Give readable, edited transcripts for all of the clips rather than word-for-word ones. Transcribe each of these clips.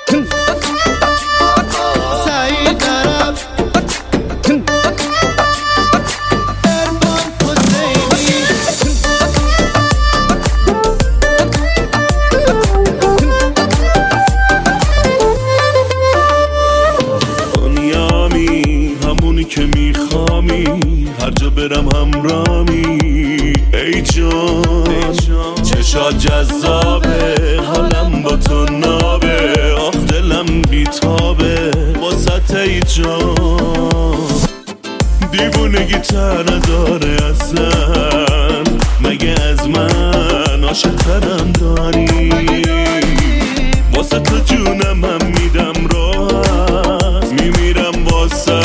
که میخوامی هر جا برم همرامی ای جان چشات جذابه حالم با تو نابه آخ دلم بیتابه واسه ای جان دیوونگی تر نداره اصلا مگه از من عاشق ترم داری واسه تو جونم هم میدم راحت میمیرم واسه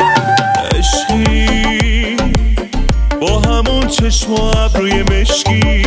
چشم و ابروی مشکی